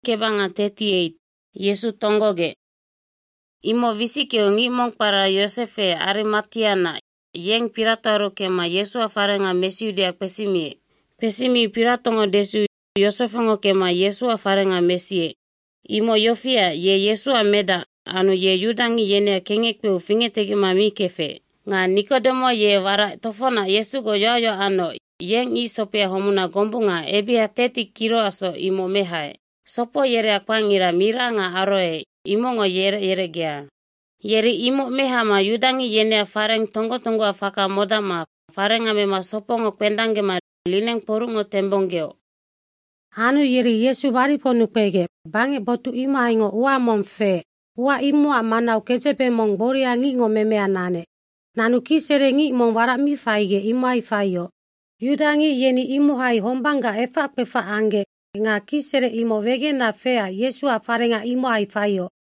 Kebanga 38, Yesu tonggoge. Imo visikeo ngimong para Yosefe Arimatiana, yeng pirataro kema Yesu afarenga mesiu dia pesimi. Pesimi piratongo desu Yosefengo kema Yesu afarenga mesie. Imo Yofia ye Yesu ameda anu ye yudangi yene kengekpeu fingetegi mami kefe. Nga Nikodemo ye wara tofona Yesu go yoyo ano yeng I sopia homuna gombunga ebia 30 kilo aso imo mehae. Sopo yere akwangira mira nga aroe imongo yere gea. Yeri imo mehama yudangi yene fareng tonggo afaka modama farenga mema sopongo kwendange ma lineng porungo tembongeo. Anu yeri Yesu bari ponu pege bange botu ima ingo ua momfe. Ua imu amanau kejepe mong boria ngingo meme anane. Nanu kisere ngi mong warak mi faige imai fayo. Yudangi yeni imu hai hombanga efa pefa ange. Nga kisere imo wege na fea Yesu afarenga imo hai fayo.